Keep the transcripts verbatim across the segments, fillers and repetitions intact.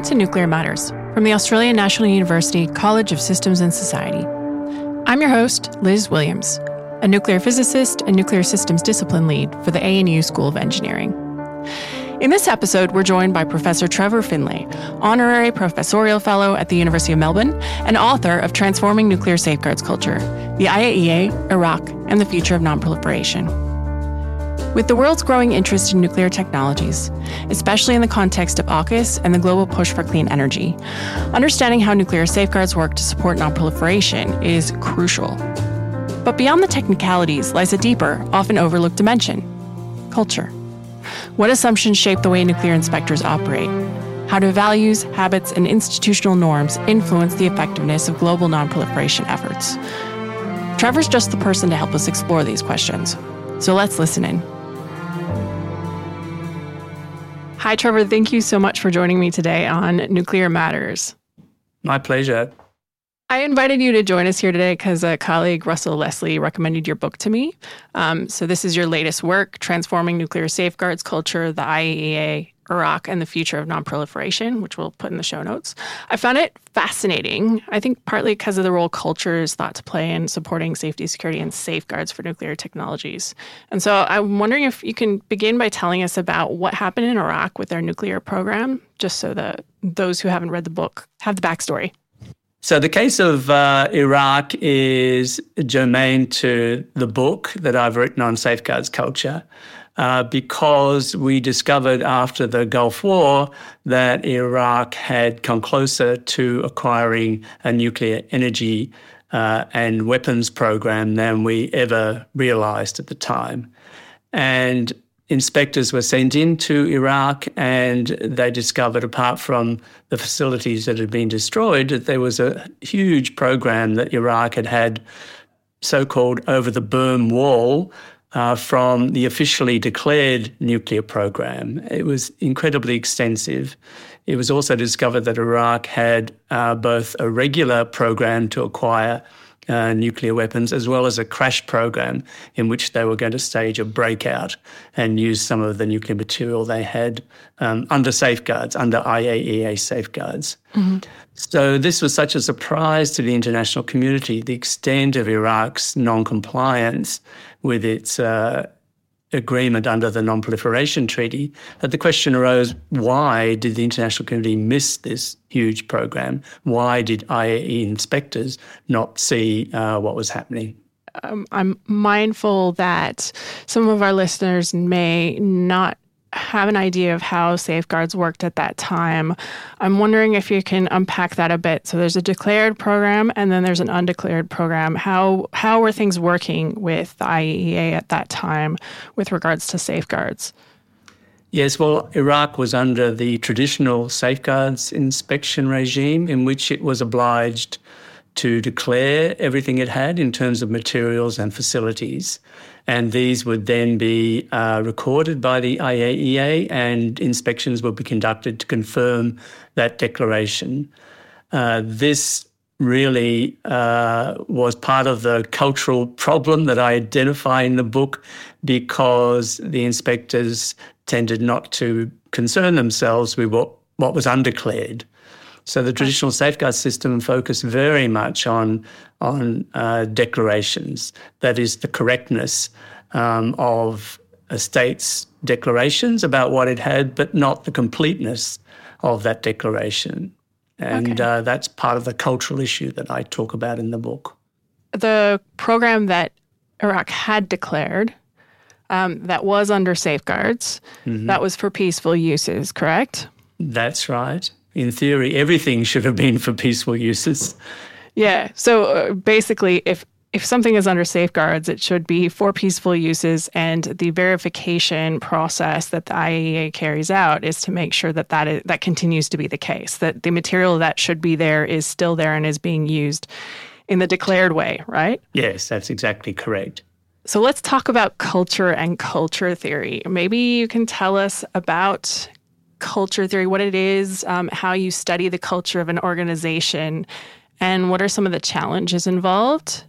to Nuclear Matters from the Australian National University College of Systems and Society. I'm your host, Liz Williams, a nuclear physicist and nuclear systems discipline lead for the A N U School of Engineering. In this episode, we're joined by Professor Trevor Finlay, Honorary Professorial Fellow at the University of Melbourne and author of Transforming Nuclear Safeguards Culture, the I A E A, Iraq, and the Future of Nonproliferation. With the world's growing interest in nuclear technologies, especially in the context of AUKUS and the global push for clean energy, understanding how nuclear safeguards work to support nonproliferation is crucial. But beyond the technicalities lies a deeper, often overlooked dimension: culture. What assumptions shape the way nuclear inspectors operate? How do values, habits, and institutional norms influence the effectiveness of global nonproliferation efforts? Trevor's just the person to help us explore these questions. So let's listen in. Hi, Trevor. Thank you so much for joining me today on Nuclear Matters. My pleasure. I invited you to join us here today because a colleague, Russell Leslie, recommended your book to me. Um, so this is your latest work, Transforming Nuclear Safeguards Culture, the I A E A, Iraq, and the Future of Nonproliferation, which we'll put in the show notes. I found it fascinating, I think partly because of the role culture is thought to play in supporting safety, security, and safeguards for nuclear technologies. And so I'm wondering if you can begin by telling us about what happened in Iraq with their nuclear program, just so that those who haven't read the book have the backstory. So the case of uh, Iraq is germane to the book that I've written on safeguards culture uh, because we discovered after the Gulf War that Iraq had come closer to acquiring a nuclear energy uh, and weapons program than we ever realised at the time. And inspectors were sent into Iraq and they discovered, apart from the facilities that had been destroyed, that there was a huge program that Iraq had had, so-called over the berm wall, uh, from the officially declared nuclear program. It was incredibly extensive. It was also discovered that Iraq had uh, both a regular program to acquire Uh, nuclear weapons, as well as a crash program in which they were going to stage a breakout and use some of the nuclear material they had um, under safeguards, under I A E A safeguards. Mm-hmm. So this was such a surprise to the international community, the extent of Iraq's non-compliance with its uh, agreement under the Non-Proliferation Treaty, that the question arose, why did the international community miss this huge program? Why did I A E A inspectors not see uh, what was happening? Um, I'm mindful that some of our listeners may not have an idea of how safeguards worked at that time. I'm wondering if you can unpack that a bit. So there's a declared program and then there's an undeclared program. How how were things working with the I A E A at that time with regards to safeguards? Yes, well, Iraq was under the traditional safeguards inspection regime in which it was obliged to declare everything it had in terms of materials and facilities. And these would then be uh, recorded by the I A E A and inspections would be conducted to confirm that declaration. Uh, this really uh, was part of the cultural problem that I identify in the book because the inspectors tended not to concern themselves with what, what was undeclared. So the traditional safeguard system focused very much on, on uh, declarations, that is the correctness um, of a state's declarations about what it had, but not the completeness of that declaration. And okay. uh, that's part of the cultural issue that I talk about in the book. The program that Iraq had declared, um, that was under safeguards, mm-hmm. that was for peaceful uses, correct? That's right. In theory, everything should have been for peaceful uses. Yeah. So uh, basically, if if something is under safeguards, it should be for peaceful uses, and the verification process that the I A E A carries out is to make sure that that, is, that continues to be the case, that the material that should be there is still there and is being used in the declared way, right? Yes, that's exactly correct. So let's talk about culture and culture theory. Maybe you can tell us about culture theory, what it is, um, how you study the culture of an organization, and what are some of the challenges involved?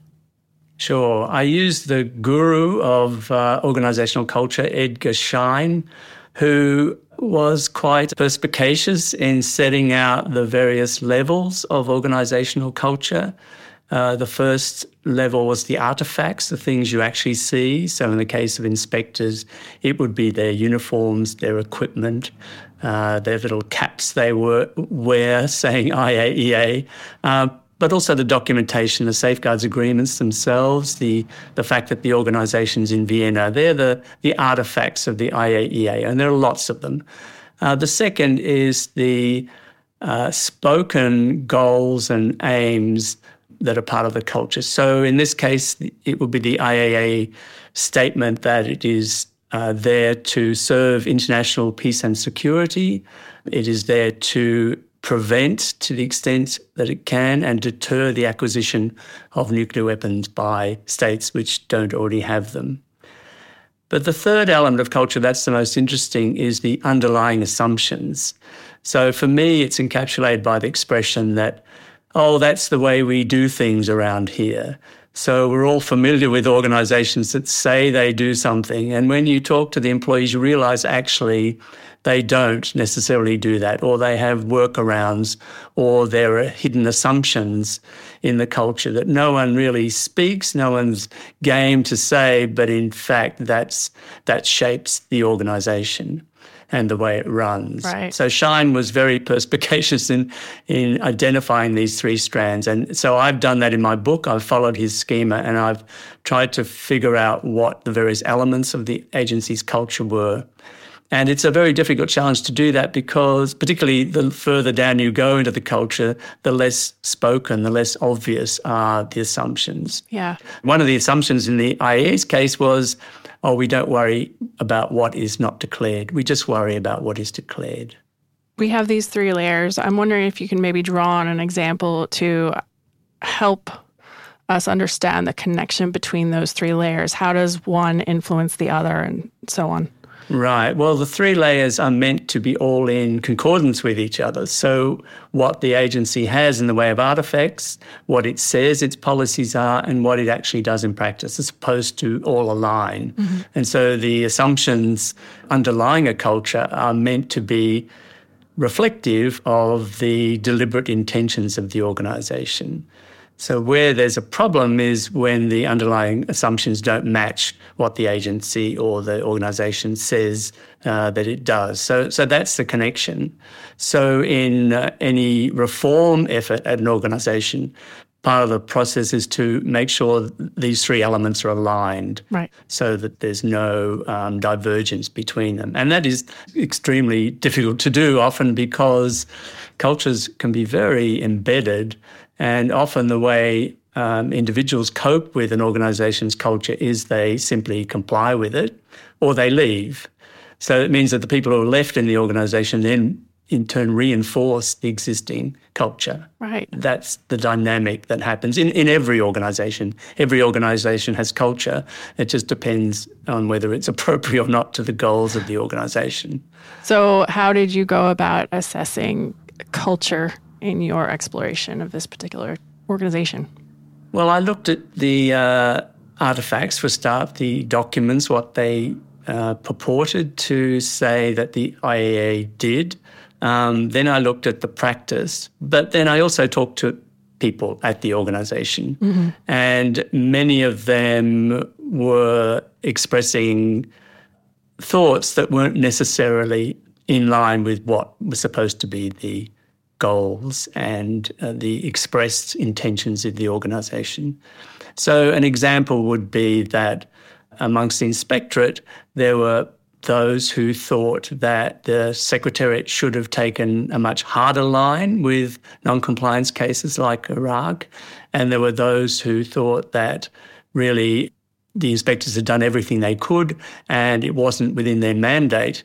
Sure. I use the guru of uh, organizational culture, Edgar Schein, who was quite perspicacious in setting out the various levels of organisational culture. Uh, the first level was the artefacts, the things you actually see. So in the case of inspectors, it would be their uniforms, their equipment, uh, their little caps they were, wear saying I A E A, uh, but also the documentation, the safeguards agreements themselves, the, the fact that the organisation's in Vienna, they're the, the artefacts of the I A E A, and there are lots of them. Uh, the second is the uh, spoken goals and aims that are part of the culture. So in this case, it would be the I A E A statement that it is uh, there to serve international peace and security. It is there to prevent, to the extent that it can, and deter the acquisition of nuclear weapons by states which don't already have them. But the third element of culture that's the most interesting is the underlying assumptions. So for me, it's encapsulated by the expression that, oh, that's the way we do things around here. So we're all familiar with organisations that say they do something, and when you talk to the employees, you realise actually they don't necessarily do that, or they have workarounds, or there are hidden assumptions in the culture that no one really speaks, no one's game to say, but in fact that's that shapes the organisation and the way it runs. Right. So Shine was very perspicacious in, in identifying these three strands. And so I've done that in my book. I've followed his schema and I've tried to figure out what the various elements of the agency's culture were. And it's a very difficult challenge to do that because particularly the further down you go into the culture, the less spoken, the less obvious are the assumptions. Yeah. One of the assumptions in the I A E A's case was, oh, we don't worry about what is not declared. We just worry about what is declared. We have these three layers. I'm wondering if you can maybe draw on an example to help us understand the connection between those three layers. How does one influence the other and so on? Right. Well, the three layers are meant to be all in concordance with each other. So what the agency has in the way of artefacts, what it says its policies are, and what it actually does in practice, as opposed to all align. Mm-hmm. And so the assumptions underlying a culture are meant to be reflective of the deliberate intentions of the organisation. So where there's a problem is when the underlying assumptions don't match what the agency or the organisation says uh, that it does. So, so that's the connection. So in uh, any reform effort at an organisation, part of the process is to make sure these three elements are aligned, right, so that there's no um, divergence between them. And that is extremely difficult to do, often because cultures can be very embedded. And often the way um, individuals cope with an organisation's culture is they simply comply with it or they leave. So it means that the people who are left in the organisation then in turn reinforce the existing culture. Right. That's the dynamic that happens in, in every organisation. Every organisation has culture. It just depends on whether it's appropriate or not to the goals of the organisation. So how did you go about assessing culture in your exploration of this particular organization? Well, I looked at the uh, artefacts for a start, the documents, what they uh, purported to say that the I A E A did. Um, then I looked at the practice, but then I also talked to people at the organisation, mm-hmm. and many of them were expressing thoughts that weren't necessarily in line with what was supposed to be the goals and uh, the expressed intentions of the organisation. So an example would be that amongst the inspectorate, there were those who thought that the Secretariat should have taken a much harder line with non-compliance cases like Iraq, and there were those who thought that really the inspectors had done everything they could and it wasn't within their mandate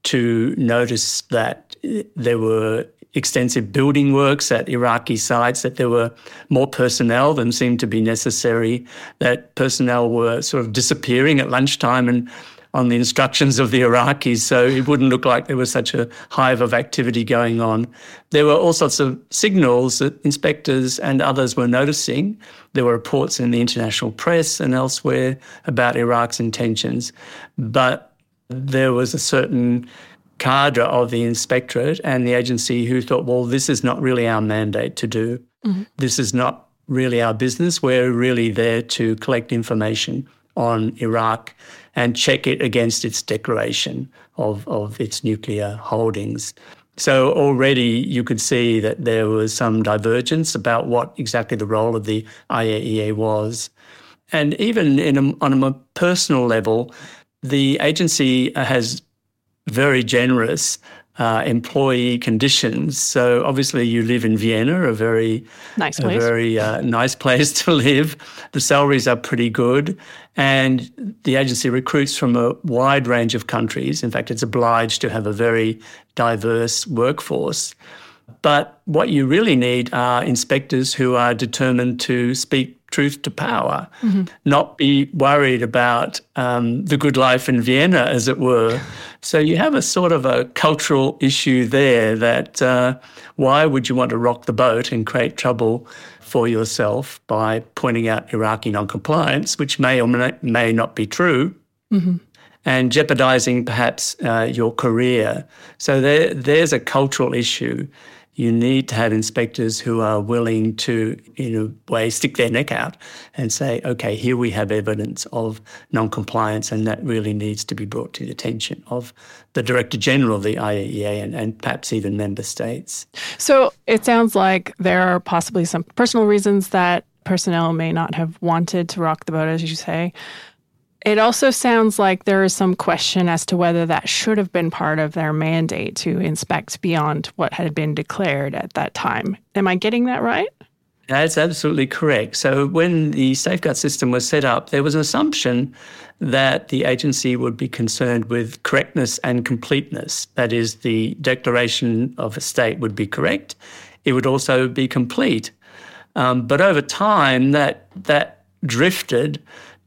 to notice that there were extensive building works at Iraqi sites, that there were more personnel than seemed to be necessary, that personnel were sort of disappearing at lunchtime and on the instructions of the Iraqis, so it wouldn't look like there was such a hive of activity going on. There were all sorts of signals that inspectors and others were noticing. There were reports in the international press and elsewhere about Iraq's intentions, but there was a certain cadre of the inspectorate and the agency who thought, well, this is not really our mandate to do. Mm-hmm. This is not really our business. We're really there to collect information on Iraq and check it against its declaration of, of its nuclear holdings. So already you could see that there was some divergence about what exactly the role of the I A E A was. And even in a, on a more personal level, the agency has very generous uh, employee conditions. So obviously you live in Vienna, a very nice place, a very uh, nice place to live. The salaries are pretty good, and the agency recruits from a wide range of countries. In fact, it's obliged to have a very diverse workforce. But what you really need are inspectors who are determined to speak truth to power, mm-hmm. not be worried about um, the good life in Vienna, as it were. So you have a sort of a cultural issue there that uh, why would you want to rock the boat and create trouble for yourself by pointing out Iraqi non-compliance, which may or may, may not be true, mm-hmm. and jeopardising perhaps uh, your career. So there, there's a cultural issue. You need to have inspectors who are willing to, in a way, stick their neck out and say, okay, here we have evidence of non-compliance, and that really needs to be brought to the attention of the Director General of the I A E A and, and perhaps even member states. So it sounds like there are possibly some personal reasons that personnel may not have wanted to rock the boat, as you say. It also sounds like there is some question as to whether that should have been part of their mandate to inspect beyond what had been declared at that time. Am I getting that right? That's absolutely correct. So when the safeguard system was set up, there was an assumption that the agency would be concerned with correctness and completeness. That is, the declaration of a state would be correct. It would also be complete. Um, but over time, that that drifted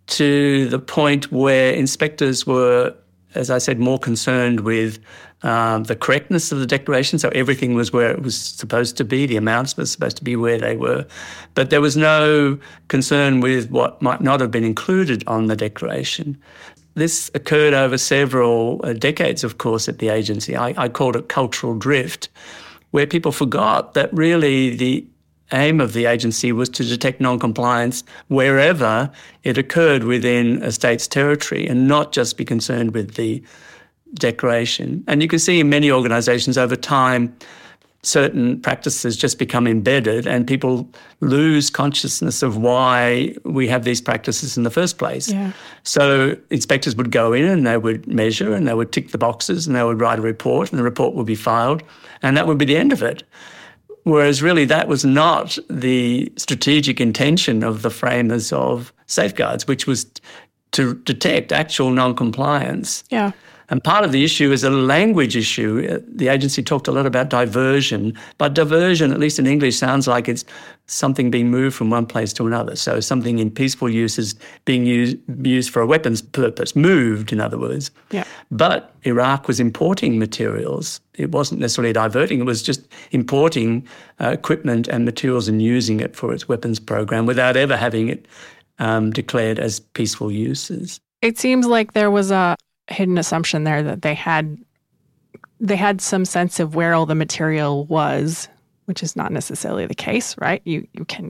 to the point where inspectors were, as I said, more concerned with um, the correctness of the declaration. So everything was where it was supposed to be, the amounts were supposed to be where they were. But there was no concern with what might not have been included on the declaration. This occurred over several uh, decades, of course, at the agency. I, I called it cultural drift, where people forgot that really the aim of the agency was to detect non-compliance wherever it occurred within a state's territory and not just be concerned with the declaration. And you can see in many organisations over time, certain practices just become embedded and people lose consciousness of why we have these practices in the first place. Yeah. So inspectors would go in and they would measure and they would tick the boxes and they would write a report and the report would be filed and that would be the end of it. Whereas really that was not the strategic intention of the framers of safeguards, which was to detect actual non-compliance. Yeah. And part of the issue is a language issue. The agency talked a lot about diversion, but diversion, at least in English, sounds like it's something being moved from one place to another. So something in peaceful use is being used, used for a weapons purpose, moved, in other words. Yeah. But Iraq was importing materials. It wasn't necessarily diverting. It was just importing uh, equipment and materials and using it for its weapons program without ever having it um, declared as peaceful uses. It seems like there was a hidden assumption there that they had they had some sense of where all the material was, which is not necessarily the case, right? You you can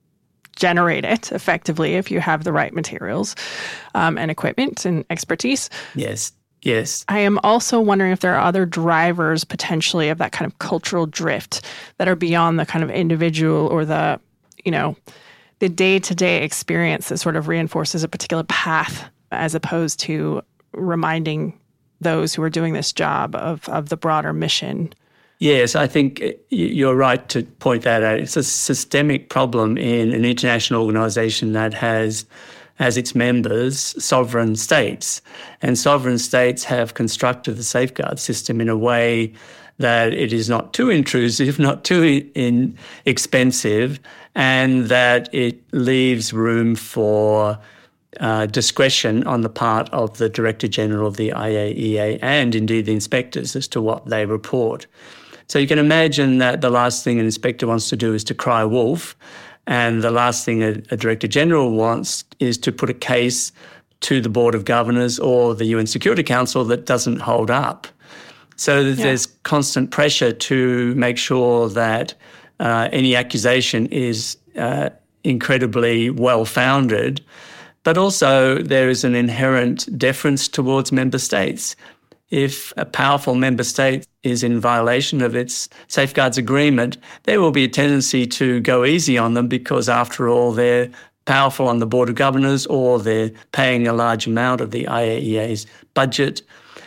generate it effectively if you have the right materials um, and equipment and expertise. Yes, yes. I am also wondering if there are other drivers potentially of that kind of cultural drift that are beyond the kind of individual or the, you know, the day-to-day experience that sort of reinforces a particular path as opposed to reminding those who are doing this job of, of the broader mission. Yes, I think you're right to point that out. It's a systemic problem in an international organisation that has as its members sovereign states. And sovereign states have constructed the safeguard system in a way that it is not too intrusive, not too in expensive, and that it leaves room for Uh, discretion on the part of the Director General of the I A E A and indeed the inspectors as to what they report. So you can imagine that the last thing an inspector wants to do is to cry wolf, and the last thing a, a Director General wants is to put a case to the Board of Governors or the U N Security Council that doesn't hold up. So yeah. there's constant pressure to make sure that uh, any accusation is uh, incredibly well-founded, but also there is an inherent deference towards member states. If a powerful member state is in violation of its safeguards agreement, there will be a tendency to go easy on them because, after all, they're powerful on the Board of Governors or they're paying a large amount of the I A E A's budget.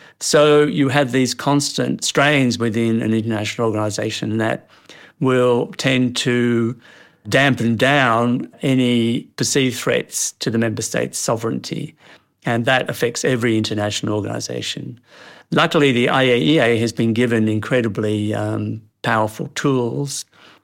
So you have these constant strains within an international organisation that will tend to dampen down any perceived threats to the member state's sovereignty. And that affects every international organisation. Luckily, the I A E A has been given incredibly um, powerful tools,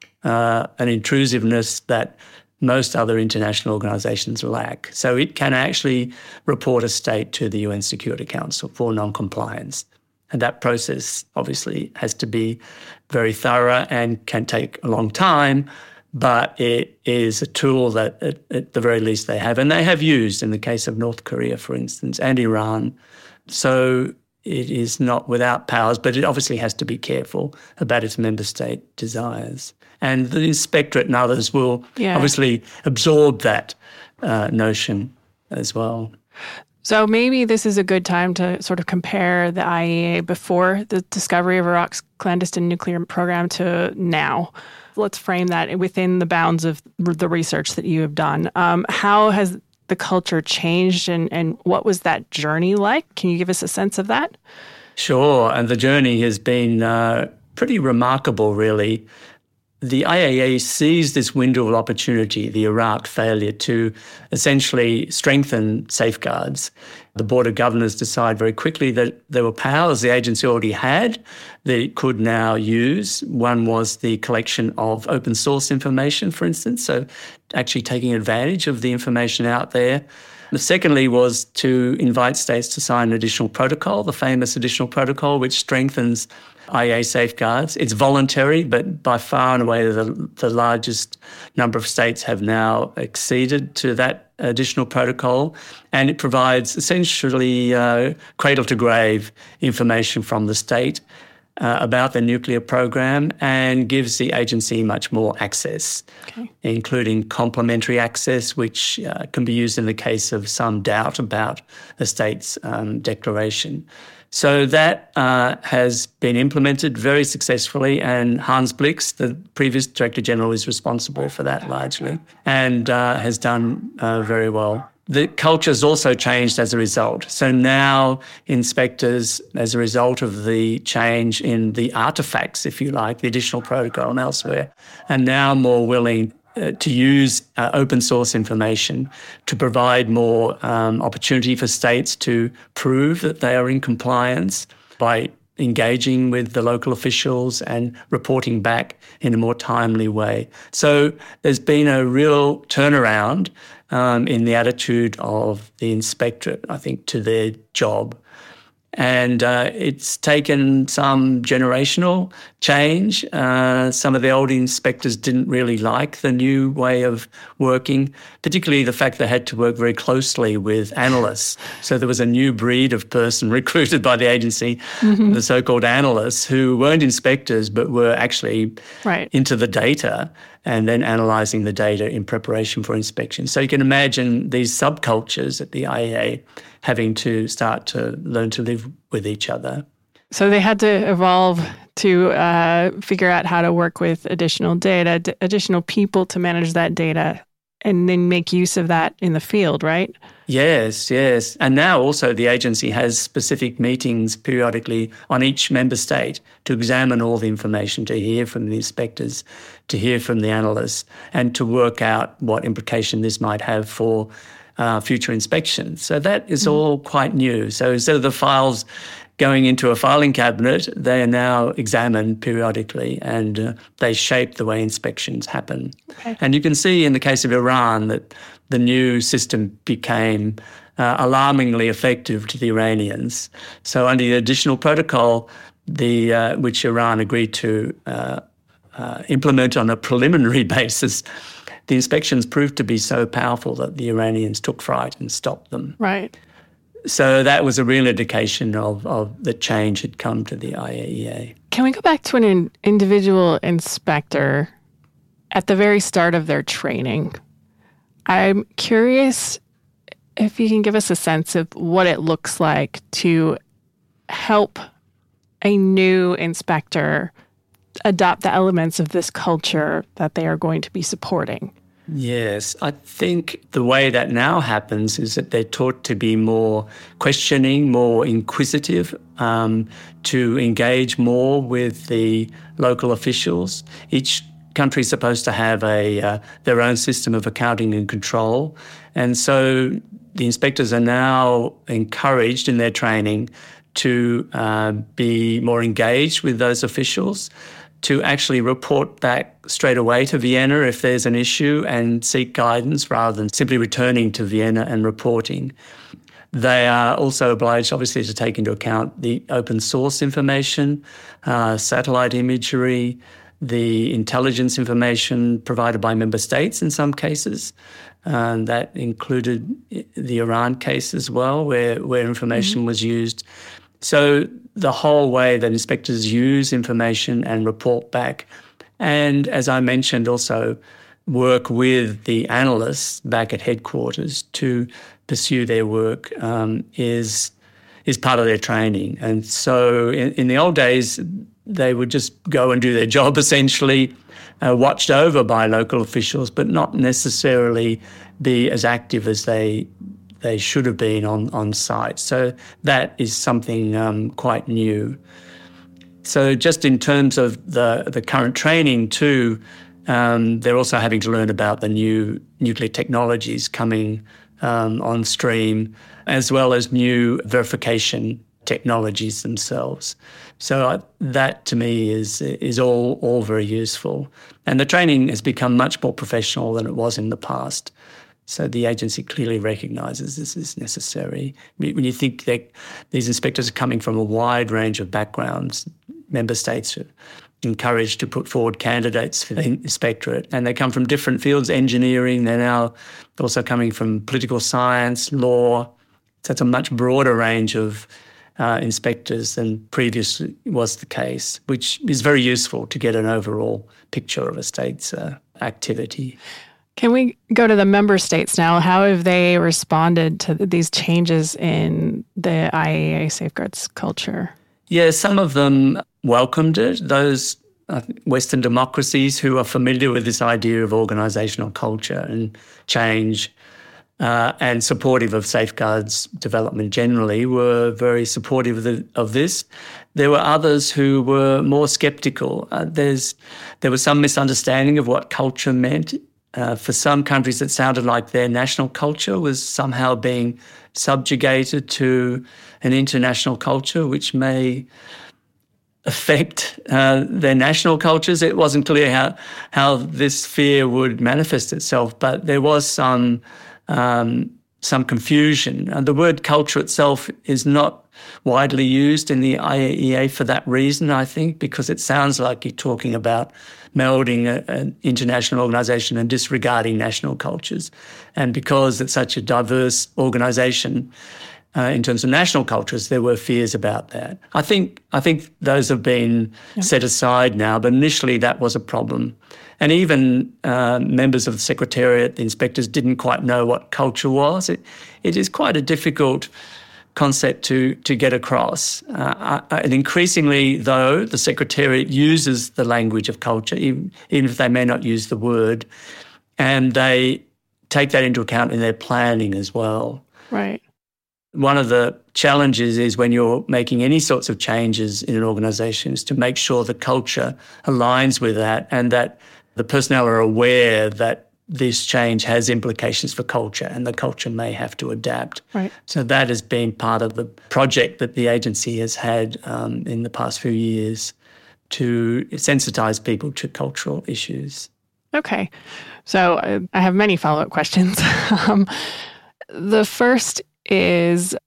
uh, an intrusiveness that most other international organisations lack. So it can actually report a state to the U N Security Council for non-compliance. And that process obviously has to be very thorough and can take a long time, but it is a tool that at, at the very least they have. And they have used in the case of North Korea, for instance, and Iran. So it is not without powers, but it obviously has to be careful about its member state desires. And the inspectorate and others will yeah. obviously absorb that uh, notion as well. So maybe this is a good time to sort of compare the I A E A before the discovery of Iraq's clandestine nuclear program to now. Let's frame that within the bounds of the research that you have done. Um, how has the culture changed, and, and what was that journey like? Can you give us a sense of that? Sure, and the journey has been uh, pretty remarkable, really. The I A E A seized this window of opportunity, the Iraq failure, to essentially strengthen safeguards. The Board of Governors decided very quickly that there were powers the agency already had that it could now use. One was the collection of open source information, for instance, so actually taking advantage of the information out there. The secondly was to invite states to sign an additional protocol, the famous additional protocol, which strengthens I A E A safeguards. It's voluntary, but by far and away the, the largest number of states have now acceded to that additional protocol, and it provides essentially uh, cradle-to-grave information from the state uh, about the nuclear program and gives the agency much more access, okay. including complementary access, which uh, can be used in the case of some doubt about the state's um, declaration. So that uh, has been implemented very successfully, and Hans Blix, the previous Director General, is responsible for that largely and uh, has done uh, very well. The culture has also changed as a result. So now inspectors, as a result of the change in the artefacts, if you like, the additional protocol and elsewhere, are now more willing Uh, to use uh, open source information to provide more um, opportunity for states to prove that they are in compliance by engaging with the local officials and reporting back in a more timely way. So there's been a real turnaround um, in the attitude of the inspectorate, I think, to their job. And uh, it's taken some generational change. Uh, some of the old inspectors didn't really like the new way of working, particularly the fact they had to work very closely with analysts. So there was a new breed of person recruited by the agency, mm-hmm. the so-called analysts, who weren't inspectors but were actually right. into the data and then analysing the data in preparation for inspection. So you can imagine these subcultures at the I A E A having to start to learn to live with each other. So they had to evolve to uh, figure out how to work with additional data, d- additional people to manage that data, and then make use of that in the field, right? Yes, yes. And now also the agency has specific meetings periodically on each member state to examine all the information, to hear from the inspectors, to hear from the analysts, and to work out what implication this might have for uh, future inspections. So that is mm-hmm. all quite new. So instead of the files going into a filing cabinet, they are now examined periodically, and uh, they shape the way inspections happen. Okay. And you can see in the case of Iran that the new system became uh, alarmingly effective to the Iranians. So under the additional protocol, the uh, which Iran agreed to uh, uh, implement on a preliminary basis, the inspections proved to be so powerful that the Iranians took fright and stopped them. Right. So that was a real indication of, of the change had come to the I A E A. Can we go back to an in, individual inspector at the very start of their training? I'm curious if you can give us a sense of what it looks like to help a new inspector adopt the elements of this culture that they are going to be supporting. Yes, I think the way that now happens is that they're taught to be more questioning, more inquisitive, um, to engage more with the local officials. Each country is supposed to have a uh, their own system of accounting and control. And so the inspectors are now encouraged in their training to uh, be more engaged with those officials, to actually report back straight away to Vienna if there's an issue and seek guidance rather than simply returning to Vienna and reporting. They are also obliged, obviously, to take into account the open source information, uh, satellite imagery, the intelligence information provided by member states in some cases. Um, that included the Iran case as well, where, where information mm-hmm. was used. So the whole way that inspectors use information and report back, and as I mentioned, also work with the analysts back at headquarters to pursue their work um, is is part of their training. And so in, in the old days, they would just go and do their job essentially, uh, watched over by local officials, but not necessarily be as active as they they should have been on, on site. So that is something um, quite new. So just in terms of the, the current training too, um, they're also having to learn about the new nuclear technologies coming um, on stream, as well as new verification technologies themselves. So I, that to me is is all, all very useful. And the training has become much more professional than it was in the past. So the agency clearly recognises this is necessary. When you think that these inspectors are coming from a wide range of backgrounds, member states are encouraged to put forward candidates for the inspectorate, and they come from different fields, engineering, they're now also coming from political science, law. So it's a much broader range of uh, inspectors than previously was the case, which is very useful to get an overall picture of a state's uh, activity. Can we go to the member states now? How have they responded to these changes in the I A E A safeguards culture? Yeah, some of them welcomed it. Those uh, Western democracies who are familiar with this idea of organisational culture and change uh, and supportive of safeguards development generally were very supportive of, the, of this. There were others who were more sceptical. Uh, there's there was some misunderstanding of what culture meant. Uh, for some countries, it sounded like their national culture was somehow being subjugated to an international culture, which may affect uh, their national cultures. It wasn't clear how how this fear would manifest itself, but there was some um, some confusion. And the word culture itself is not widely used in the I A E A for that reason, I think, because it sounds like you're talking about melding a, an international organisation and disregarding national cultures. And because it's such a diverse organisation uh, in terms of national cultures, there were fears about that. I think I think those have been yeah. set aside now, but initially that was a problem. And even uh, members of the Secretariat, the inspectors, didn't quite know what culture was. It, it is quite a difficult concept to to get across. Uh, and increasingly, though, the Secretariat uses the language of culture, even, even if they may not use the word, and they take that into account in their planning as well. Right. One of the challenges is when you're making any sorts of changes in an organisation is to make sure the culture aligns with that and that the personnel are aware that this change has implications for culture and the culture may have to adapt. Right. So that has been part of the project that the agency has had um, in the past few years to sensitise people to cultural issues. Okay. So uh, I have many follow-up questions. um, the first is,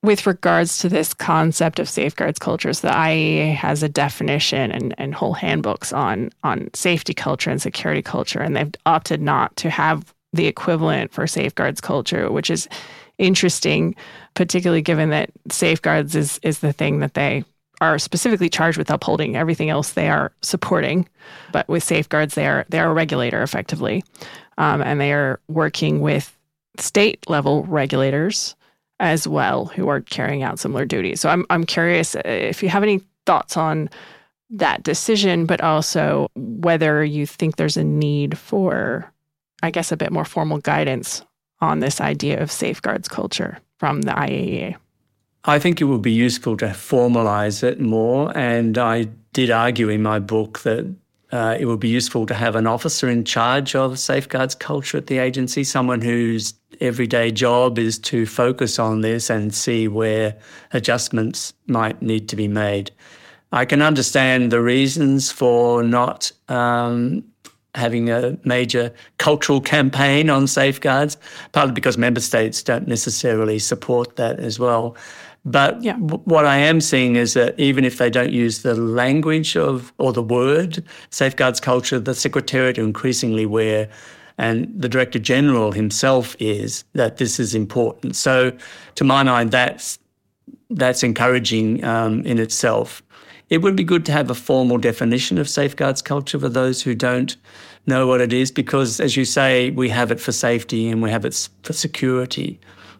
with regards to this concept of safeguards cultures, the I A E A has a definition and, and whole handbooks on, on safety culture and security culture, and they've opted not to have the equivalent for safeguards culture, which is interesting, particularly given that safeguards is, is the thing that they are specifically charged with upholding. Everything else they are supporting. But with safeguards, they are, they are a regulator effectively, um, and they are working with state-level regulators as well, who are carrying out similar duties. So I'm I'm curious if you have any thoughts on that decision, but also whether you think there's a need for, I guess, a bit more formal guidance on this idea of safeguards culture from the I A E A. I think it would be useful to formalize it more, and I did argue in my book that uh, it would be useful to have an officer in charge of safeguards culture at the agency, someone whose everyday job is to focus on this and see where adjustments might need to be made. I can understand the reasons for not um, having a major cultural campaign on safeguards, partly because member states don't necessarily support that as well. But yeah. w- what I am seeing is that even if they don't use the language of or the word safeguards culture, the Secretariat are increasingly aware, and the Director General himself is, that this is important. So to my mind, that's that's encouraging um, in itself. It would be good to have a formal definition of safeguards culture for those who don't know what it is, because, as you say, we have it for safety and we have it for security.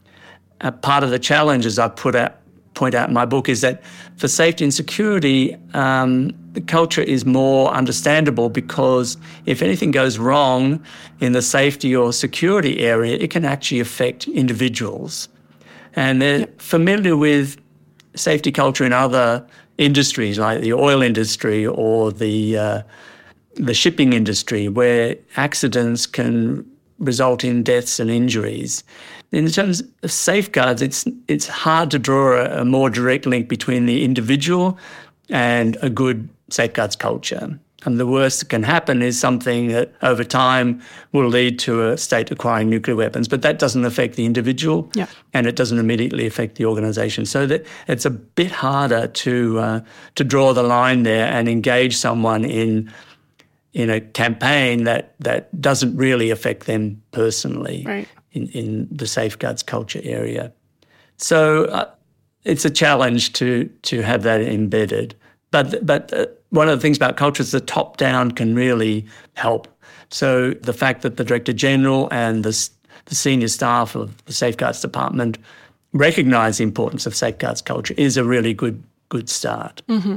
Uh, part of the challenge, as I put out, point out in my book, is that for safety and security, um, the culture is more understandable, because if anything goes wrong in the safety or security area, it can actually affect individuals. And they're yep. familiar with safety culture in other industries, like the oil industry or the uh, the shipping industry, where accidents can result in deaths and injuries. In terms of safeguards, it's it's hard to draw a, a more direct link between the individual and a good safeguards culture. And the worst that can happen is something that over time will lead to a state acquiring nuclear weapons, but that doesn't affect the individual yeah. and it doesn't immediately affect the organisation. So that it's a bit harder to uh, to draw the line there and engage someone in in a campaign that, that doesn't really affect them personally right. in, in the safeguards culture area. So uh, it's a challenge to to have that embedded. But but uh, one of the things about culture is the top-down can really help. So the fact that the Director General and the, the senior staff of the Safeguards Department recognise the importance of safeguards culture is a really good good start. Mm-hmm.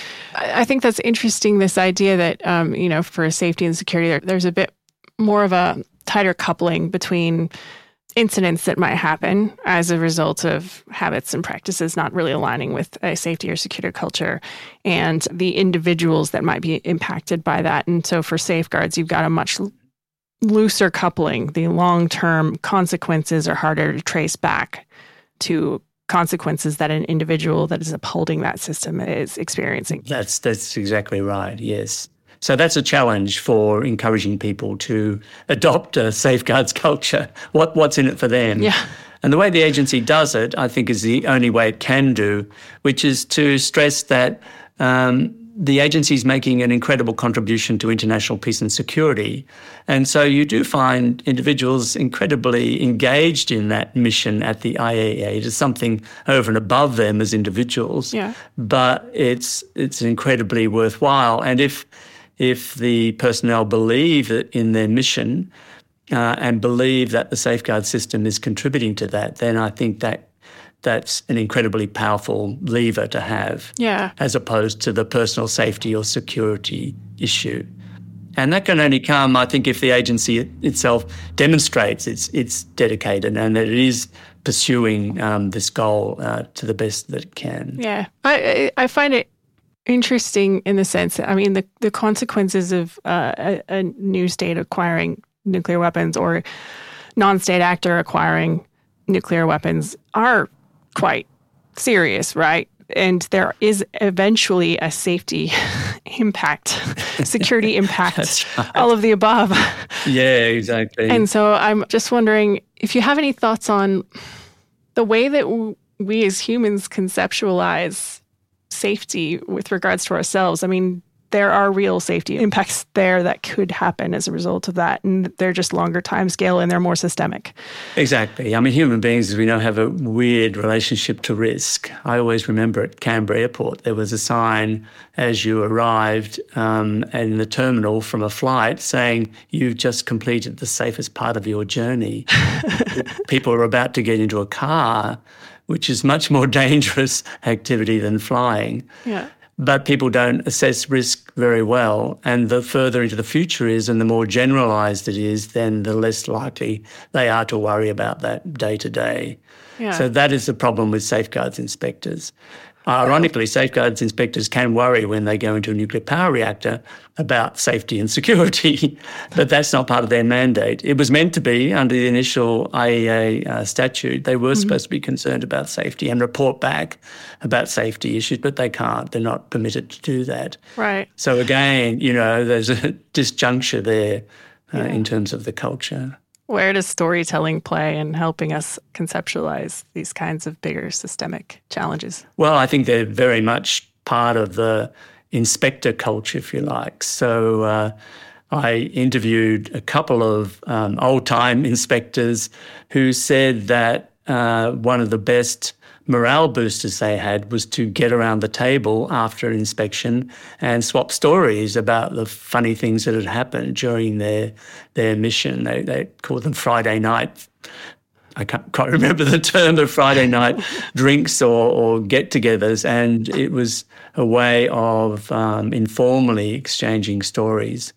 I think that's interesting, this idea that, um, you know, for safety and security, there, there's a bit more of a tighter coupling between incidents that might happen as a result of habits and practices not really aligning with a safety or security culture, and the individuals that might be impacted by that. And so for safeguards, you've got a much looser coupling. The long-term consequences are harder to trace back to consequences that an individual that is upholding that system is experiencing. That's that's exactly right, yes. So that's a challenge for encouraging people to adopt a safeguards culture. What what's in it for them? Yeah. And the way the agency does it, I think, is the only way it can do, which is to stress that um, the agency is making an incredible contribution to international peace and security. And so you do find individuals incredibly engaged in that mission at the I A E A. It is something over and above them as individuals, yeah. but it's it's incredibly worthwhile. And if if the personnel believe that in their mission uh, and believe that the safeguard system is contributing to that, then I think that that's an incredibly powerful lever to have, yeah. as opposed to the personal safety or security issue. And that can only come, I think, if the agency itself demonstrates it's it's dedicated and that it is pursuing um, this goal uh, to the best that it can. Yeah, I I find it interesting in the sense that, I mean, the, the consequences of uh, a, a new state acquiring nuclear weapons or non-state actor acquiring nuclear weapons are quite serious, right? And there is eventually a safety impact, security impact, right. all of the above. Yeah, exactly. And so I'm just wondering if you have any thoughts on the way that we as humans conceptualize safety with regards to ourselves. I mean, there are real safety impacts there that could happen as a result of that. And they're just longer time scale and they're more systemic. Exactly. I mean, human beings, as we know, have a weird relationship to risk. I always remember at Canberra Airport, there was a sign as you arrived um, in the terminal from a flight saying, you've just completed the safest part of your journey. People are about to get into a car, which is much more dangerous activity than flying. Yeah. But people don't assess risk very well. And the further into the future is and the more generalised it is, then the less likely they are to worry about that day to day. Yeah. So that is the problem with safeguards inspectors. Ironically, safeguards inspectors can worry when they go into a nuclear power reactor about safety and security, but that's not part of their mandate. It was meant to be under the initial I A E A uh, statute. They were mm-hmm. supposed to be concerned about safety and report back about safety issues, but they can't. They're not permitted to do that. Right. So again, you know, there's a disjuncture there uh, yeah. in terms of the culture. Where does storytelling play in helping us conceptualize these kinds of bigger systemic challenges? Well, I think they're very much part of the inspector culture, if you like. So uh, I interviewed a couple of um, old-time inspectors who said that uh, one of the best morale boosters they had was to get around the table after an inspection and swap stories about the funny things that had happened during their their mission. They, they called them Friday night. I can't quite remember the term of Friday night drinks or, or get-togethers, and it was a way of um, informally exchanging stories.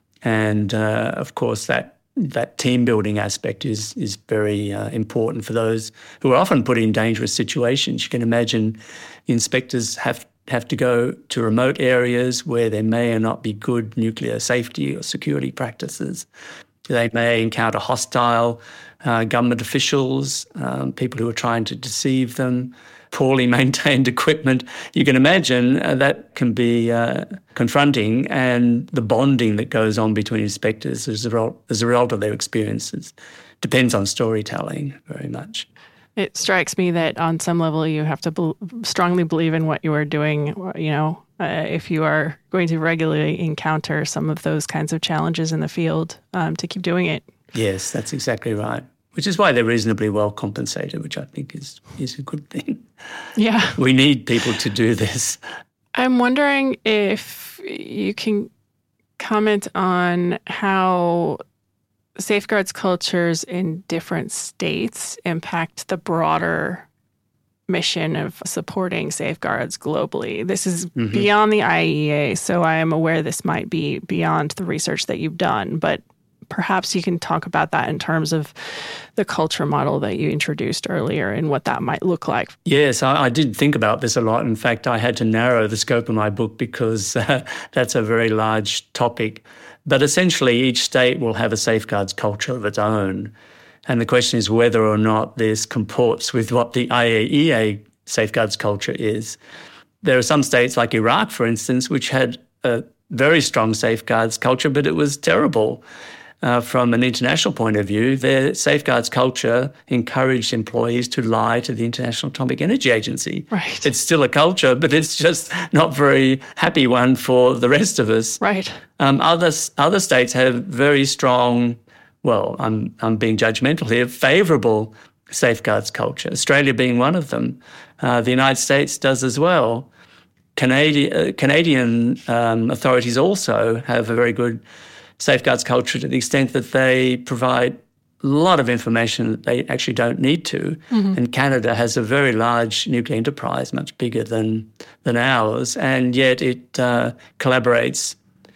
And, uh, of course, that that team-building aspect is is very uh, important for those who are often put in dangerous situations. You can imagine inspectors have, have to go to remote areas where there may or not be good nuclear safety or security practices. They may encounter hostile uh, government officials, um, people who are trying to deceive them, poorly maintained equipment. You can imagine uh, that can be uh, confronting, and the bonding that goes on between inspectors as a result, as a result of their experiences depends on storytelling very much. It strikes me that on some level you have to be- strongly believe in what you are doing, you know, uh, if you are going to regularly encounter some of those kinds of challenges in the field, um, to keep doing it. Yes, that's exactly right. Which is why they're reasonably well compensated, which I think is, is a good thing. Yeah. We need people to do this. I'm wondering if you can comment on how safeguards cultures in different states impact the broader mission of supporting safeguards globally. This is mm-hmm. beyond the I A E A, so I am aware this might be beyond the research that you've done, but perhaps you can talk about that in terms of the culture model that you introduced earlier and what that might look like. Yes, I, I did think about this a lot. In fact, I had to narrow the scope of my book because uh, that's a very large topic. But essentially, each state will have a safeguards culture of its own. And the question is whether or not this comports with what the I A E A safeguards culture is. There are some states like Iraq, for instance, which had a very strong safeguards culture, but it was terrible. Uh, from an international point of view, their safeguards culture encouraged employees to lie to the International Atomic Energy Agency. Right. It's still a culture, but it's just not a very happy one for the rest of us. Right. Um, other, other states have very strong, well, I'm, I'm being judgmental here, favourable safeguards culture, Australia being one of them. Uh, the United States does as well. Canadian, uh, Canadian um, authorities also have a very good safeguards culture to the extent that they provide a lot of information that they actually don't need to. Mm-hmm. And Canada has a very large nuclear enterprise, much bigger than than ours, and yet it uh, collaborates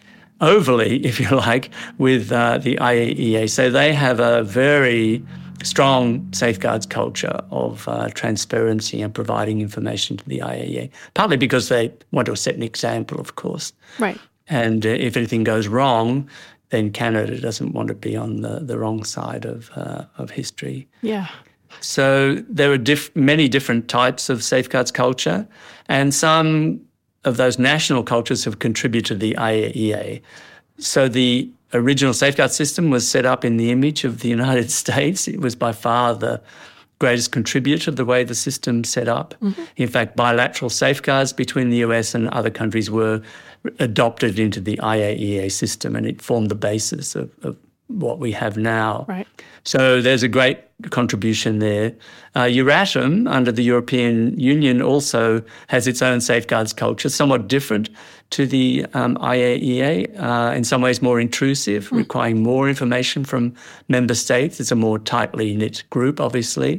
overly, if you like, with uh, the I A E A. So they have a very strong safeguards culture of uh, transparency and providing information to the I A E A, partly because they want to set an example, of course. Right. And uh, if anything goes wrong, then Canada doesn't want to be on the, the wrong side of uh, of history. Yeah. So there are diff- many different types of safeguards culture, and some of those national cultures have contributed to the I A E A. So the original safeguard system was set up in the image of the United States. It was by far the greatest contributor to the way the system's set up. Mm-hmm. In fact, bilateral safeguards between the U S and other countries were adopted into the I A E A system, and it formed the basis of, of what we have now. Right. So there's a great contribution there. Uh, Euratom, under the European Union, also has its own safeguards culture, somewhat different to the um, I A E A, uh, in some ways more intrusive, mm. requiring more information from member states. It's a more tightly knit group, obviously.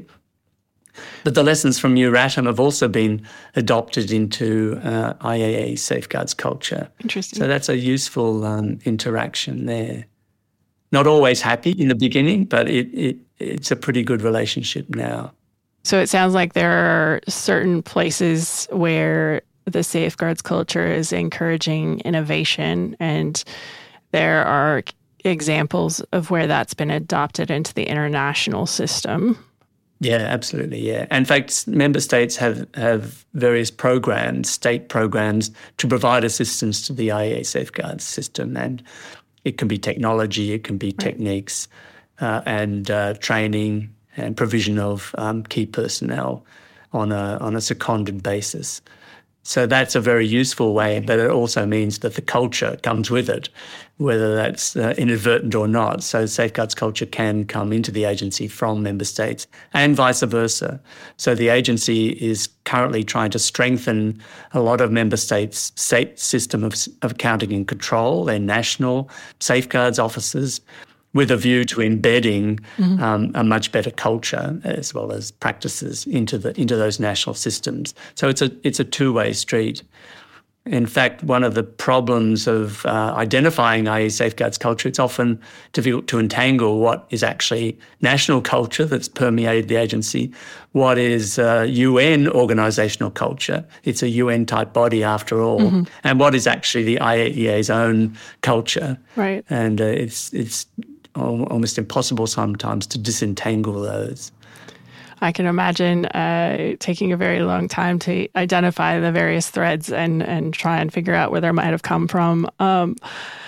But the lessons from Euratom have also been adopted into uh, I A E A safeguards culture. Interesting. So that's a useful um, interaction there. Not always happy in the beginning, but it, it it's a pretty good relationship now. So it sounds like there are certain places where the safeguards culture is encouraging innovation, and there are examples of where that's been adopted into the international system. Yeah, absolutely, yeah. In fact, member states have, have various programs, state programs, to provide assistance to the I A E A safeguards system, and it can be technology, it can be right. techniques, uh, and uh, training and provision of um, key personnel on a on a seconded basis. So that's a very useful way, but it also means that the culture comes with it, whether that's uh, inadvertent or not. So safeguards culture can come into the agency from member states and vice versa. So the agency is currently trying to strengthen a lot of member states' state system of, of accounting and control, their national safeguards officers, with a view to embedding mm-hmm. um, a much better culture as well as practices into the into those national systems. So it's a it's a two-way street. In fact, one of the problems of uh, identifying I A E A safeguards culture, it's often difficult to entangle what is actually national culture that's permeated the agency, what is uh, U N organisational culture. It's a U N-type body after all, mm-hmm. and what is actually the I A E A's own culture. Right. And uh, it's it's almost impossible sometimes to disentangle those. I can imagine uh, taking a very long time to identify the various threads and, and try and figure out where they might have come from. Um,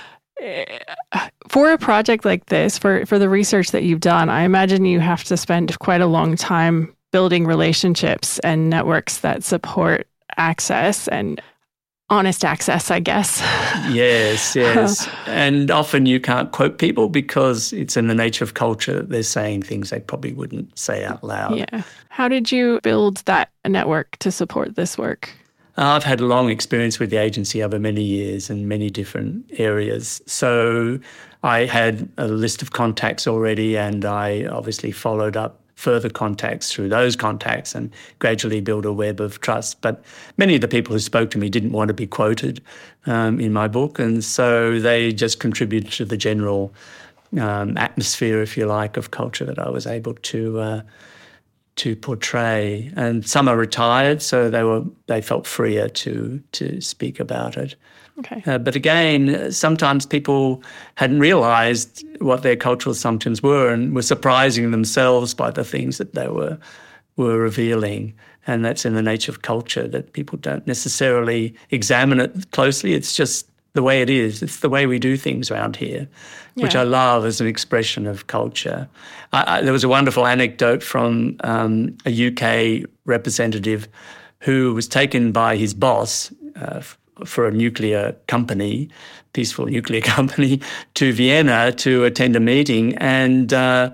for a project like this, for, for the research that you've done, I imagine you have to spend quite a long time building relationships and networks that support access and honest access, I guess. Yes, yes. And often you can't quote people because it's in the nature of culture that they're saying things they probably wouldn't say out loud. Yeah. How did you build that network to support this work? I've had a long experience with the agency over many years in many different areas. So I had a list of contacts already, and I obviously followed up further contacts through those contacts and gradually build a web of trust. But many of the people who spoke to me didn't want to be quoted um, in my book, and so they just contributed to the general um, atmosphere, if you like, of culture that I was able to uh, to portray. And some are retired, so they were they felt freer to to speak about it. Okay. Uh, but again, sometimes people hadn't realised what their cultural assumptions were and were surprising themselves by the things that they were were revealing. And that's in the nature of culture, that people don't necessarily examine it closely. It's just the way it is. It's the way we do things around here, yeah. which I love as an expression of culture. I, I, there was a wonderful anecdote from um, a U K representative who was taken by his boss uh, for a nuclear company, peaceful nuclear company, to Vienna to attend a meeting. And uh,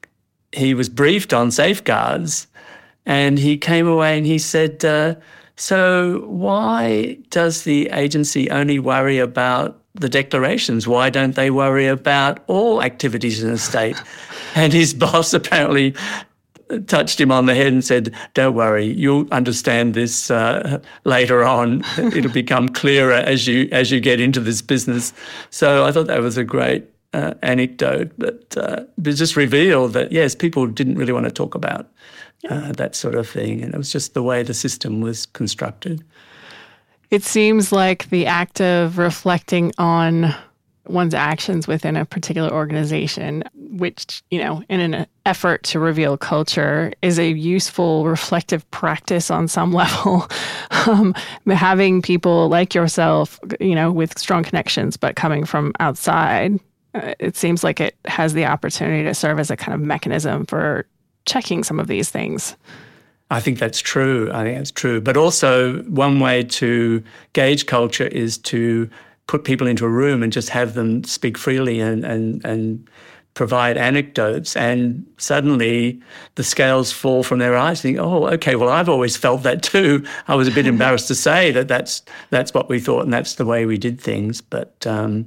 he was briefed on safeguards, and he came away and he said, uh, so why does the agency only worry about the declarations? Why don't they worry about all activities in the state? And his boss apparently touched him on the head and said, don't worry, you'll understand this uh, later on. It'll become clearer as you as you get into this business. So I thought that was a great uh, anecdote that uh, just revealed that, yes, people didn't really want to talk about uh, that sort of thing. And it was just the way the system was constructed. It seems like the act of reflecting on one's actions within a particular organization, which, you know, in an effort to reveal culture, is a useful reflective practice on some level. Um, having people like yourself, you know, with strong connections, but coming from outside, uh, it seems like it has the opportunity to serve as a kind of mechanism for checking some of these things. I think that's true. I think that's true. But also one way to gauge culture is to put people into a room and just have them speak freely and and, and provide anecdotes, and suddenly the scales fall from their eyes. Think, oh, okay, well, I've always felt that too. I was a bit embarrassed to say that that's that's what we thought and that's the way we did things. But um,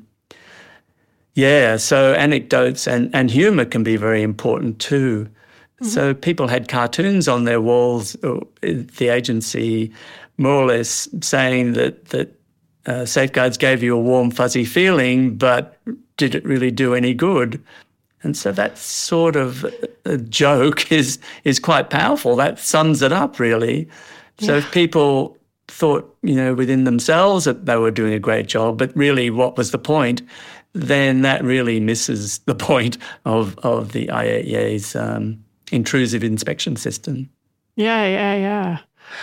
yeah, so anecdotes and, and humour can be very important too. Mm-hmm. So people had cartoons on their walls at the agency, more or less saying that that uh, Safeguards gave you a warm, fuzzy feeling, but did it really do any good? And so that sort of a joke is is quite powerful. That sums it up, really. Yeah. So if people thought, you know, within themselves that they were doing a great job, but really what was the point, then that really misses the point of, of the I A E A's um, intrusive inspection system. Yeah, yeah, yeah.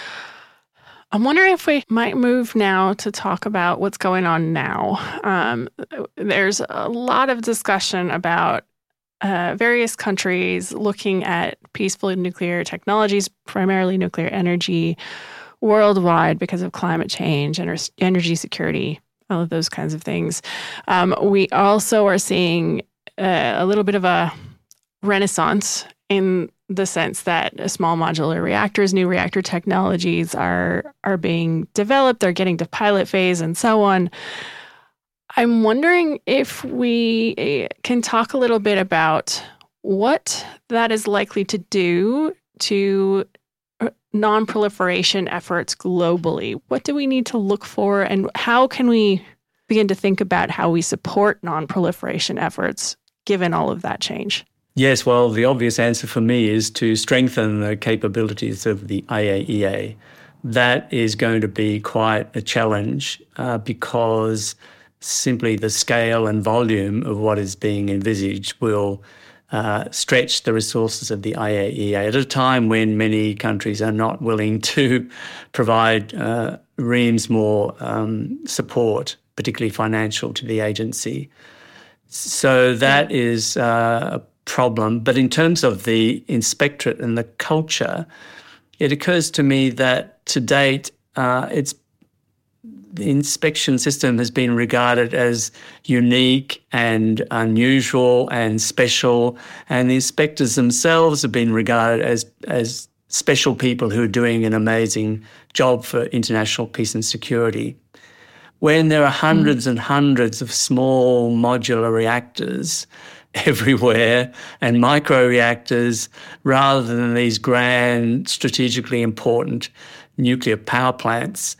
I'm wondering if we might move now to talk about what's going on now. Um, there's a lot of discussion about Uh, various countries looking at peaceful nuclear technologies, primarily nuclear energy, worldwide because of climate change and energy security, all of those kinds of things. Um, we also are seeing uh, a little bit of a renaissance in the sense that small modular reactors, new reactor technologies are are being developed, they're getting to pilot phase and so on. I'm wondering if we can talk a little bit about what that is likely to do to non-proliferation efforts globally. What do we need to look for, and how can we begin to think about how we support non-proliferation efforts given all of that change? Yes, well, the obvious answer for me is to strengthen the capabilities of the I A E A. That is going to be quite a challenge uh, because simply the scale and volume of what is being envisaged will uh, stretch the resources of the I A E A at a time when many countries are not willing to provide uh, reams more um, support, particularly financial, to the agency. So that is uh, a problem. But in terms of the inspectorate and the culture, it occurs to me that to date uh, it's the inspection system has been regarded as unique and unusual and special, and the inspectors themselves have been regarded as as special people who are doing an amazing job for international peace and security. When there are hundreds mm. and hundreds of small modular reactors everywhere and microreactors rather than these grand, strategically important nuclear power plants,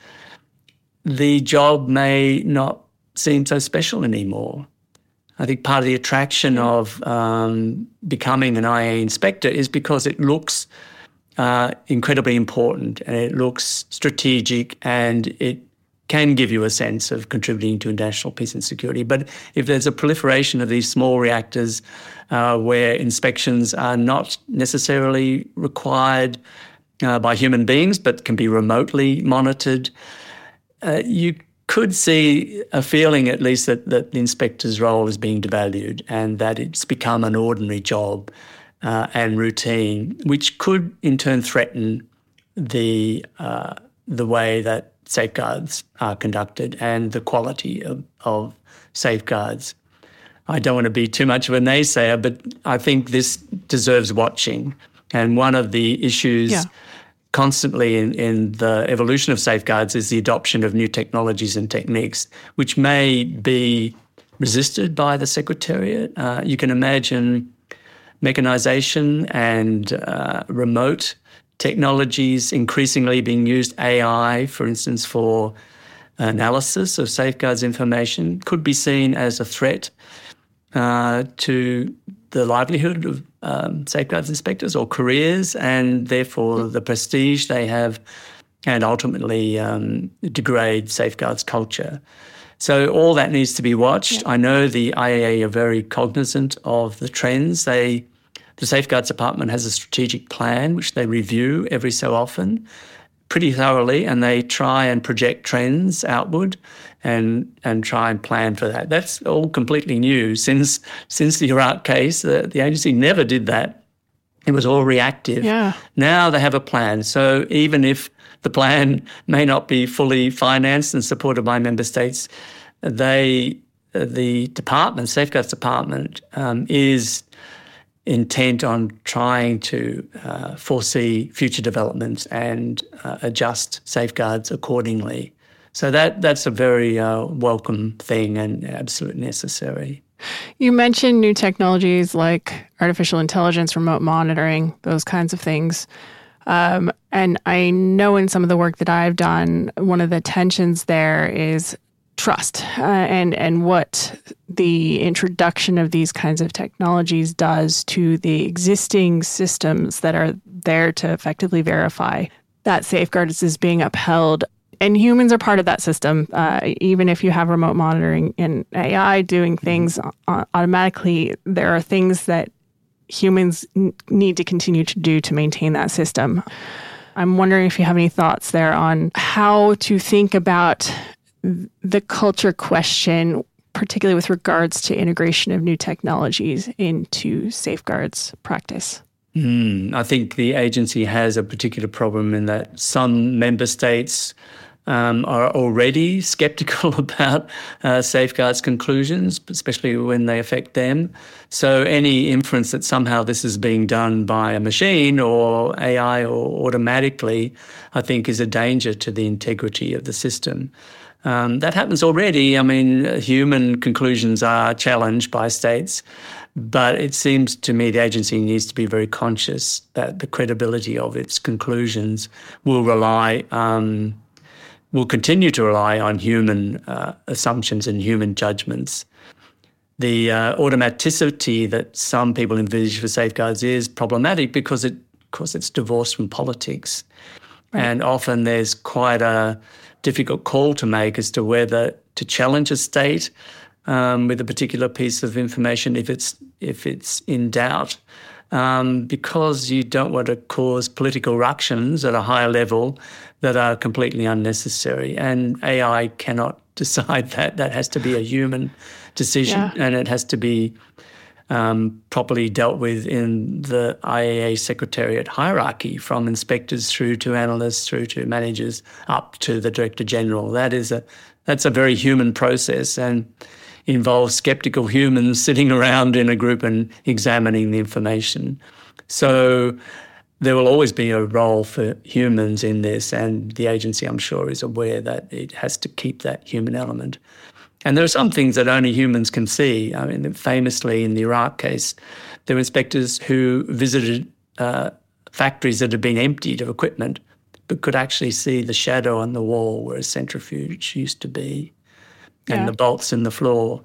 the job may not seem so special anymore. I think part of the attraction of um, becoming an I A E A inspector is because it looks uh, incredibly important and it looks strategic and it can give you a sense of contributing to international peace and security. But if there's a proliferation of these small reactors uh, where inspections are not necessarily required uh, by human beings but can be remotely monitored, uh, you could see a feeling at least that, that the inspector's role is being devalued and that it's become an ordinary job uh, and routine, which could in turn threaten the uh, the way that safeguards are conducted and the quality of, of safeguards. I don't want to be too much of a naysayer, but I think this deserves watching. And one of the issues yeah. constantly in, in the evolution of safeguards is the adoption of new technologies and techniques, which may be resisted by the Secretariat. Uh, you can imagine mechanisation and uh, remote technologies increasingly being used, A I, for instance, for analysis of safeguards information, could be seen as a threat uh, to the livelihood of um, safeguards inspectors or careers, and therefore the prestige they have, and ultimately um, degrade safeguards culture. So all that needs to be watched. Yeah. I know the I A E A are very cognizant of the trends. They The Safeguards Department has a strategic plan which they review every so often pretty thoroughly, and they try and project trends outward and and try and plan for that. That's all completely new. Since since the Iraq case, the, the agency never did that. It was all reactive. Yeah. Now they have a plan. So even if the plan may not be fully financed and supported by member states, they, the department, Safeguards Department, um, is intent on trying to uh, foresee future developments and uh, adjust safeguards accordingly. So that that's a very uh, welcome thing and absolutely necessary. You mentioned new technologies like artificial intelligence, remote monitoring, those kinds of things. Um, and I know in some of the work that I've done, one of the tensions there is trust uh, and, and what the introduction of these kinds of technologies does to the existing systems that are there to effectively verify that safeguards is being upheld. And humans are part of that system. Uh, even if you have remote monitoring and A I doing things uh, automatically, there are things that humans n- need to continue to do to maintain that system. I'm wondering if you have any thoughts there on how to think about the culture question, particularly with regards to integration of new technologies into safeguards practice. Mm, I think the agency has a particular problem in that some member states um, are already sceptical about uh, safeguards conclusions, especially when they affect them. So any inference that somehow this is being done by a machine or A I or automatically, I think is a danger to the integrity of the system. Um, that happens already. I mean, human conclusions are challenged by states, but it seems to me the agency needs to be very conscious that the credibility of its conclusions will rely, um, will continue to rely on human uh, assumptions and human judgments. The uh, automaticity that some people envisage for safeguards is problematic because, it, of course, it's divorced from politics. Right. And often there's quite a difficult call to make as to whether to challenge a state um, with a particular piece of information if it's if it's in doubt, um, because you don't want to cause political ructions at a higher level that are completely unnecessary. And A I cannot decide that. That has to be a human decision, yeah. and it has to be Um, properly dealt with in the I A A Secretariat hierarchy, from inspectors through to analysts, through to managers, up to the Director General. That is a that's a very human process and involves sceptical humans sitting around in a group and examining the information. So there will always be a role for humans in this, and the agency, I'm sure, is aware that it has to keep that human element. And there are some things that only humans can see. I mean, famously in the Iraq case, there were inspectors who visited uh, factories that had been emptied of equipment but could actually see the shadow on the wall where a centrifuge used to be and yeah. the bolts in the floor.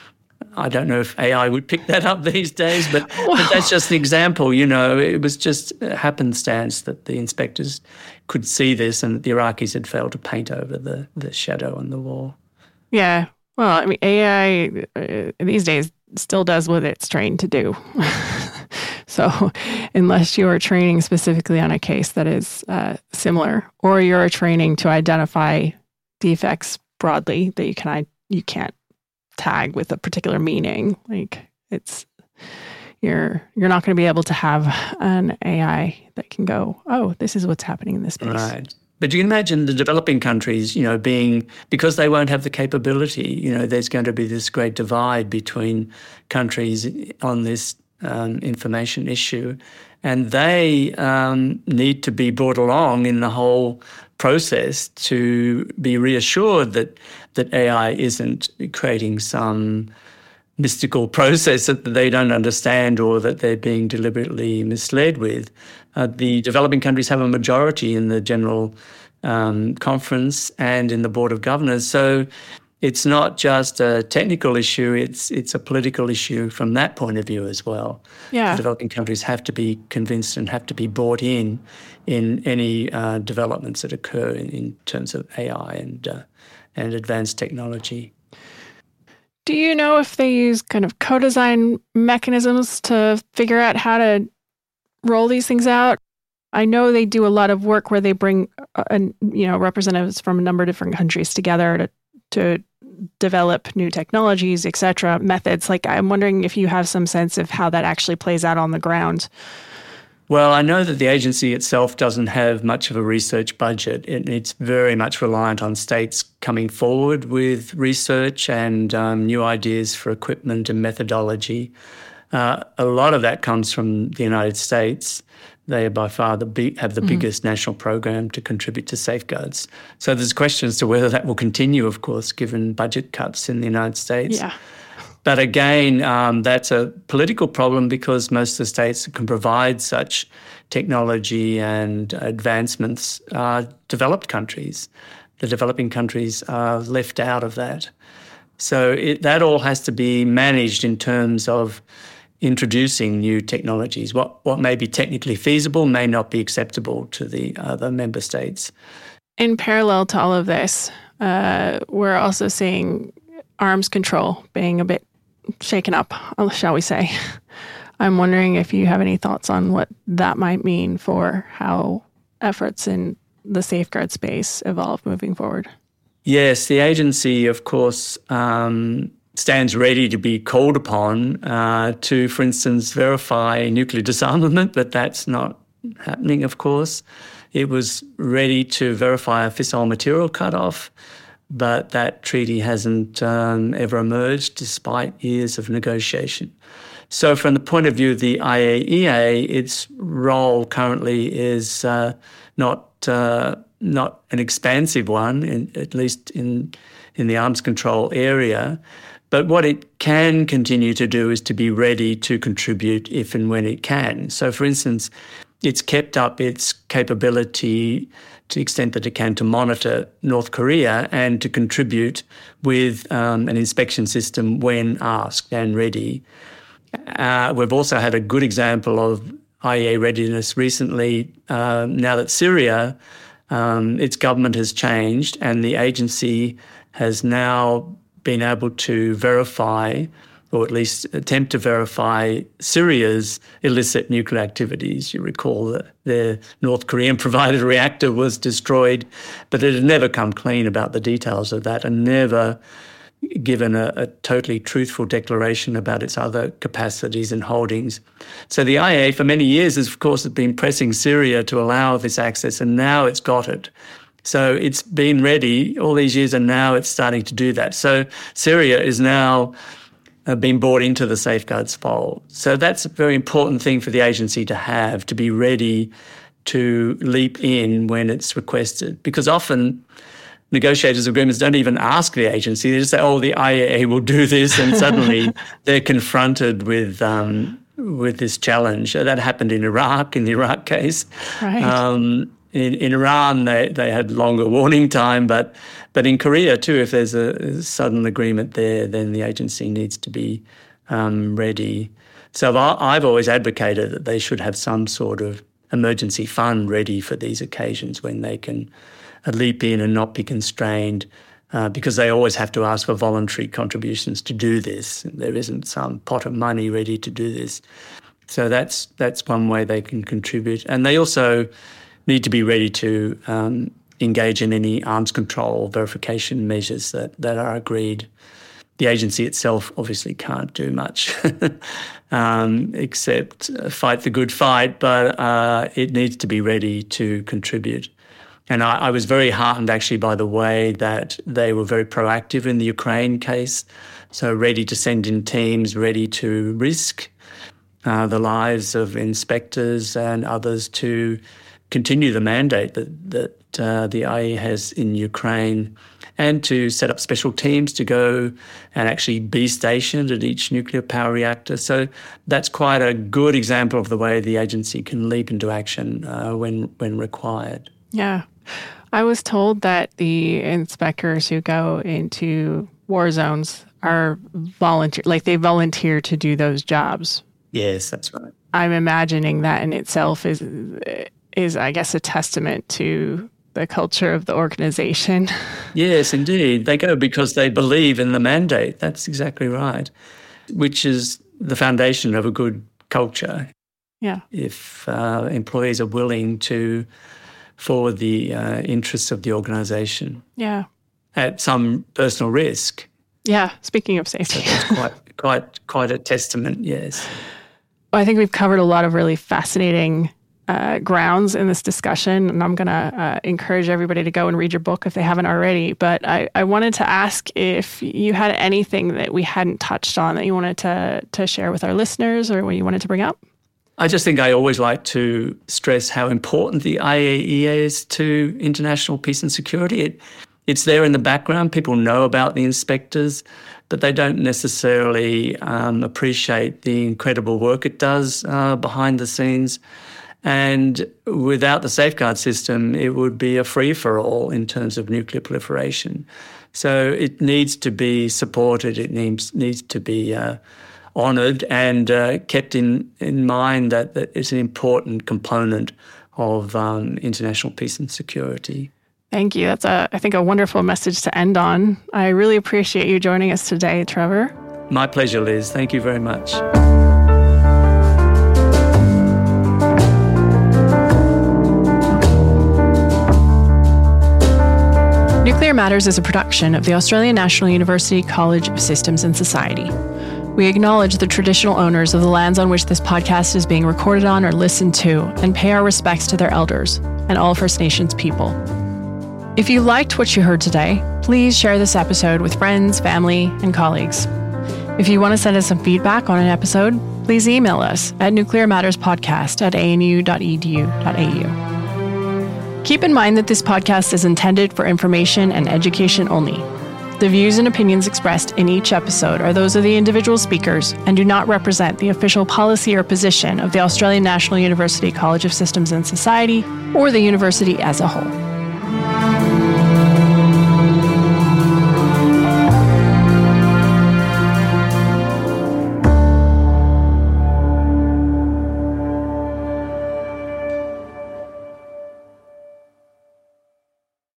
I don't know if A I would pick that up these days, but, but that's just an example. You know, it was just happenstance that the inspectors could see this and the Iraqis had failed to paint over the, the shadow on the wall. Yeah. Well, I mean, A I uh, these days still does what it's trained to do. So unless you are training specifically on a case that is uh, similar, or you're training to identify defects broadly that you can you can't tag with a particular meaning, like it's you're you're not going to be able to have an A I that can go, oh, this is what's happening in this space. Right. But you can imagine the developing countries, you know, being, because they won't have the capability, you know, there's going to be this great divide between countries on this um, information issue. And they um, need to be brought along in the whole process to be reassured that, that A I isn't creating some mystical process that they don't understand or that they're being deliberately misled with. Uh, the developing countries have a majority in the General um, Conference and in the Board of Governors. So it's not just a technical issue, it's it's a political issue from that point of view as well. Yeah. The developing countries have to be convinced and have to be brought in in any uh, developments that occur in, in terms of A I and uh, and advanced technology. Do you know if they use kind of co-design mechanisms to figure out how to roll these things out? I know they do a lot of work where they bring, uh, you know, representatives from a number of different countries together to to develop new technologies, et cetera, methods. Like, I'm wondering if you have some sense of how that actually plays out on the ground. Well, I know that the agency itself doesn't have much of a research budget. It, it's very much reliant on states coming forward with research and um, new ideas for equipment and methodology. Uh, a lot of that comes from the United States. They are by far the big, have the mm-hmm. biggest national program to contribute to safeguards. So there's a question as to whether that will continue, of course, given budget cuts in the United States. Yeah. But again, um, that's a political problem because most of the states that can provide such technology and advancements are developed countries. The developing countries are left out of that. So it, that all has to be managed in terms of introducing new technologies. What, what may be technically feasible may not be acceptable to the other member states. In parallel to all of this, uh, we're also seeing arms control being a bit shaken up, shall we say. I'm wondering if you have any thoughts on what that might mean for how efforts in the safeguard space evolve moving forward. Yes, the agency, of course, um, stands ready to be called upon uh, to, for instance, verify nuclear disarmament, but that's not happening, of course. It was ready to verify a fissile material cutoff, but that treaty hasn't um, ever emerged despite years of negotiation. So from the point of view of the I A E A, its role currently is uh, not uh, not an expansive one, in, at least in in the arms control area. But what it can continue to do is to be ready to contribute if and when it can. So, for instance, it's kept up its capability to the extent that it can to monitor North Korea and to contribute with um, an inspection system when asked and ready. Uh, we've also had a good example of I A E A readiness recently. Uh, now that Syria, um, its government has changed and the agency has now been able to verify, or at least attempt to verify, Syria's illicit nuclear activities. You recall that their North Korean provided reactor was destroyed, but it had never come clean about the details of that and never given a, a totally truthful declaration about its other capacities and holdings. So the I A E A for many years, has, of course, has been pressing Syria to allow this access, and now it's got it. So it's been ready all these years, and now it's starting to do that. So Syria is now uh, being brought into the safeguards fold. So that's a very important thing for the agency to have, to be ready to leap in when it's requested. Because often negotiators' agreements don't even ask the agency. They just say, oh, the I A E A will do this, and suddenly they're confronted with um, with this challenge. That happened in Iraq, in the Iraq case. Right. Um, In, in Iran, they, they had longer warning time, but but in Korea too, if there's a, a sudden agreement there, then the agency needs to be um, ready. So I, I've always advocated that they should have some sort of emergency fund ready for these occasions when they can leap in and not be constrained, uh, because they always have to ask for voluntary contributions to do this. There isn't some pot of money ready to do this. So that's that's one way they can contribute. And they also need to be ready to um, engage in any arms control verification measures that, that are agreed. The agency itself obviously can't do much um, except fight the good fight, but uh, it needs to be ready to contribute. And I, I was very heartened actually by the way that they were very proactive in the Ukraine case, so ready to send in teams, ready to risk uh, the lives of inspectors and others to continue the mandate that, that uh, the I A E A has in Ukraine, and to set up special teams to go and actually be stationed at each nuclear power reactor. So that's quite a good example of the way the agency can leap into action uh, when when required. Yeah. I was told that the inspectors who go into war zones are volunteer, like they volunteer to do those jobs. Yes, that's right. I'm imagining that in itself is... is, I guess, a testament to the culture of the organization. Yes, indeed. They go because they believe in the mandate. That's exactly right, which is the foundation of a good culture. Yeah. If uh, employees are willing to forward the uh, interests of the organisation. Yeah. At some personal risk. Yeah, speaking of safety. So that's quite, quite, quite a testament, yes. Well, I think we've covered a lot of really fascinating uh, grounds in this discussion, and I'm going to uh, encourage everybody to go and read your book if they haven't already. But I, I wanted to ask if you had anything that we hadn't touched on that you wanted to to share with our listeners, or what you wanted to bring up. I just think I always like to stress how important the I A E A is to international peace and security. It, it's there in the background. People know about the inspectors, but they don't necessarily um, appreciate the incredible work it does uh, behind the scenes. And without the safeguard system, it would be a free-for-all in terms of nuclear proliferation. So it needs to be supported. It needs, needs to be uh, honoured and uh, kept in, in mind that, that it's an important component of um, international peace and security. Thank you. That's, a, I think, a wonderful message to end on. I really appreciate you joining us today, Trevor. My pleasure, Liz. Thank you very much. Nuclear Matters is a production of the Australian National University College of Systems and Society. We acknowledge the traditional owners of the lands on which this podcast is being recorded on or listened to, and pay our respects to their elders and all First Nations people. If you liked what you heard today, please share this episode with friends, family, and colleagues. If you want to send us some feedback on an episode, please email us at nuclearmatterspodcast at a n u dot e d u dot a u. Keep in mind that this podcast is intended for information and education only. The views and opinions expressed in each episode are those of the individual speakers and do not represent the official policy or position of the Australian National University College of Systems and Society or the university as a whole.